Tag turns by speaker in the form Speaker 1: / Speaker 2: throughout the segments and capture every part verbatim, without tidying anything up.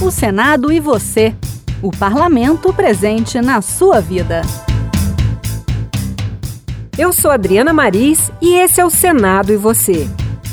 Speaker 1: O Senado e você. O parlamento presente na sua vida.
Speaker 2: Eu sou Adriana Maris e esse é o Senado e você.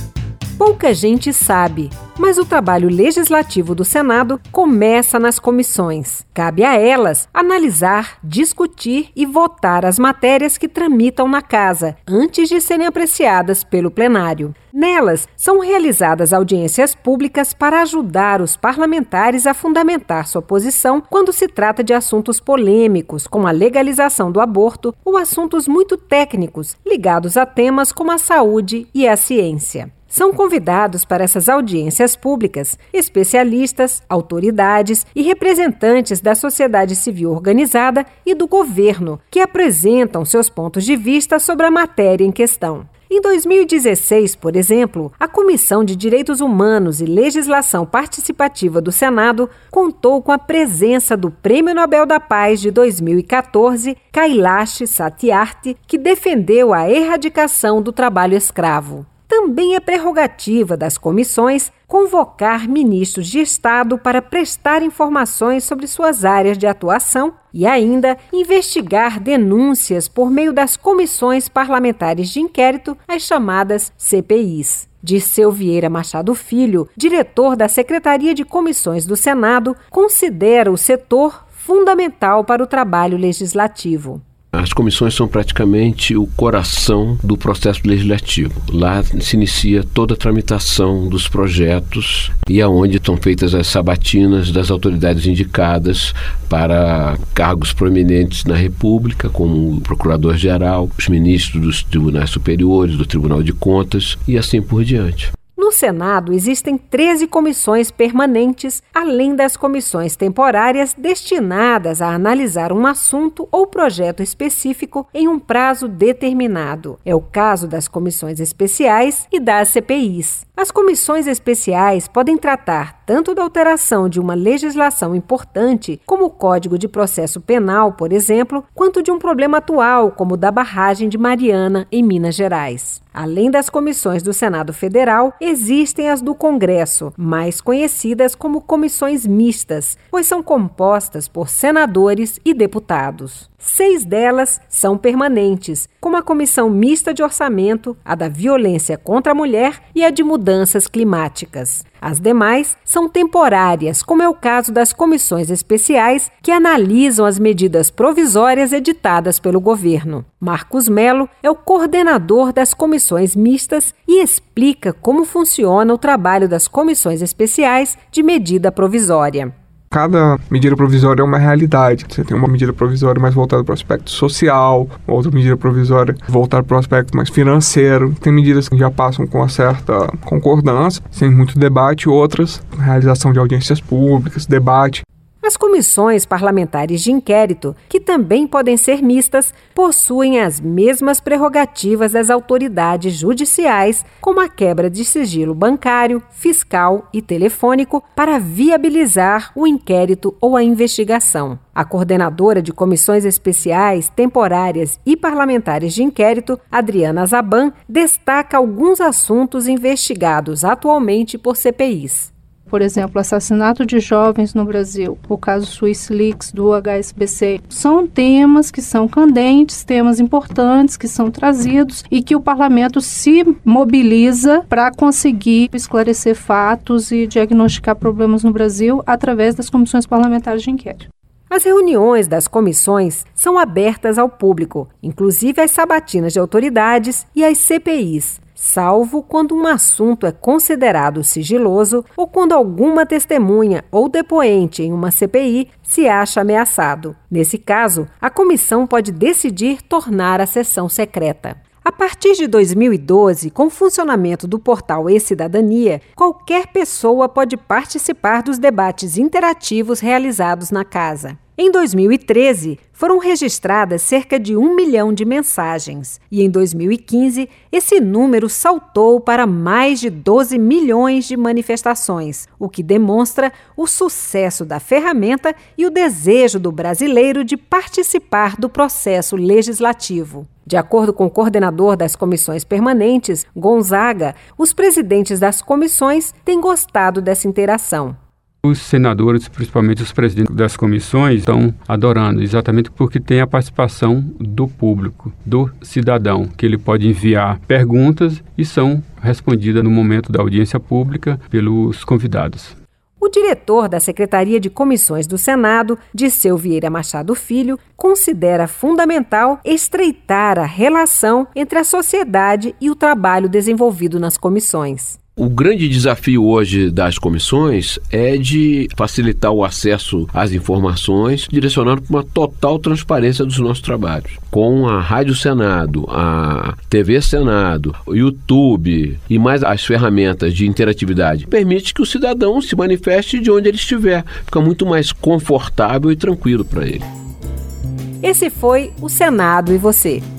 Speaker 2: Pouca gente sabe, mas o trabalho legislativo do Senado começa nas comissões. Cabe a elas analisar, discutir e votar as matérias que tramitam na Casa, antes de serem apreciadas pelo plenário. Nelas, são realizadas audiências públicas para ajudar os parlamentares a fundamentar sua posição quando se trata de assuntos polêmicos, como a legalização do aborto, ou assuntos muito técnicos, ligados a temas como a saúde e a ciência. São convidados para essas audiências públicas especialistas, autoridades e representantes da sociedade civil organizada e do governo, que apresentam seus pontos de vista sobre a matéria em questão. Em dois mil e dezesseis, por exemplo, a Comissão de Direitos Humanos e Legislação Participativa do Senado contou com a presença do Prêmio Nobel da Paz de dois mil e quatorze, Kailash Satyarthi, que defendeu a erradicação do trabalho escravo. Também é prerrogativa das comissões convocar ministros de Estado para prestar informações sobre suas áreas de atuação e ainda investigar denúncias por meio das comissões parlamentares de inquérito, as chamadas C P Is. Dirceu Vieira Machado Filho, diretor da Secretaria de Comissões do Senado, considera o setor fundamental para o trabalho legislativo.
Speaker 3: As comissões são praticamente o coração do processo legislativo. Lá se inicia toda a tramitação dos projetos e é onde estão feitas as sabatinas das autoridades indicadas para cargos proeminentes na República, como o Procurador-Geral, os ministros dos tribunais superiores, do Tribunal de Contas e assim por diante.
Speaker 2: No Senado, existem treze comissões permanentes, além das comissões temporárias destinadas a analisar um assunto ou projeto específico em um prazo determinado. É o caso das comissões especiais e das C P Is. As comissões especiais podem tratar tanto da alteração de uma legislação importante, como o Código de Processo Penal, por exemplo, quanto de um problema atual, como o da barragem de Mariana, em Minas Gerais. Além das comissões do Senado Federal, existem as do Congresso, mais conhecidas como comissões mistas, pois são compostas por senadores e deputados. Seis delas são permanentes, como a Comissão Mista de Orçamento, a da Violência contra a Mulher e a de Mudanças Climáticas. As demais são temporárias, como é o caso das comissões especiais que analisam as medidas provisórias editadas pelo governo. Marcos Melo é o coordenador das comissões mistas e explica como funciona o trabalho das comissões especiais de medida provisória.
Speaker 4: Cada medida provisória é uma realidade. Você tem uma medida provisória mais voltada para o aspecto social, outra medida provisória voltada para o aspecto mais financeiro. Tem medidas que já passam com uma certa concordância, sem muito debate, outras, realização de audiências públicas, debate.
Speaker 2: As comissões parlamentares de inquérito, que também podem ser mistas, possuem as mesmas prerrogativas das autoridades judiciais, como a quebra de sigilo bancário, fiscal e telefônico, para viabilizar o inquérito ou a investigação. A coordenadora de comissões especiais, temporárias e parlamentares de inquérito, Adriana Zaban, destaca alguns assuntos investigados atualmente por C P Is.
Speaker 5: Por exemplo, o assassinato de jovens no Brasil, o caso Swiss Leaks do H S B C. São temas que são candentes, temas importantes que são trazidos e que o parlamento se mobiliza para conseguir esclarecer fatos e diagnosticar problemas no Brasil através das comissões parlamentares de inquérito.
Speaker 2: As reuniões das comissões são abertas ao público, inclusive as sabatinas de autoridades e as C P Is, salvo quando um assunto é considerado sigiloso ou quando alguma testemunha ou depoente em uma C P I se acha ameaçado. Nesse caso, a comissão pode decidir tornar a sessão secreta. A partir de dois mil e doze, com o funcionamento do portal E-Cidadania, qualquer pessoa pode participar dos debates interativos realizados na Casa. Em dois mil e treze, foram registradas cerca de um milhão de mensagens e em dois mil e quinze, esse número saltou para mais de doze milhões de manifestações, o que demonstra o sucesso da ferramenta e o desejo do brasileiro de participar do processo legislativo. De acordo com o coordenador das comissões permanentes, Gonzaga, os presidentes das comissões têm gostado dessa interação.
Speaker 6: Os senadores, principalmente os presidentes das comissões, estão adorando, exatamente porque tem a participação do público, do cidadão, que ele pode enviar perguntas e são respondidas no momento da audiência pública pelos convidados.
Speaker 2: O diretor da Secretaria de Comissões do Senado, Dirceu Vieira Machado Filho, considera fundamental estreitar a relação entre a sociedade e o trabalho desenvolvido nas comissões.
Speaker 3: O grande desafio hoje das comissões é de facilitar o acesso às informações, direcionando para uma total transparência dos nossos trabalhos. Com a Rádio Senado, a T V Senado, o YouTube e mais as ferramentas de interatividade, permite que o cidadão se manifeste de onde ele estiver. Fica muito mais confortável e tranquilo para ele.
Speaker 2: Esse foi o Senado e Você.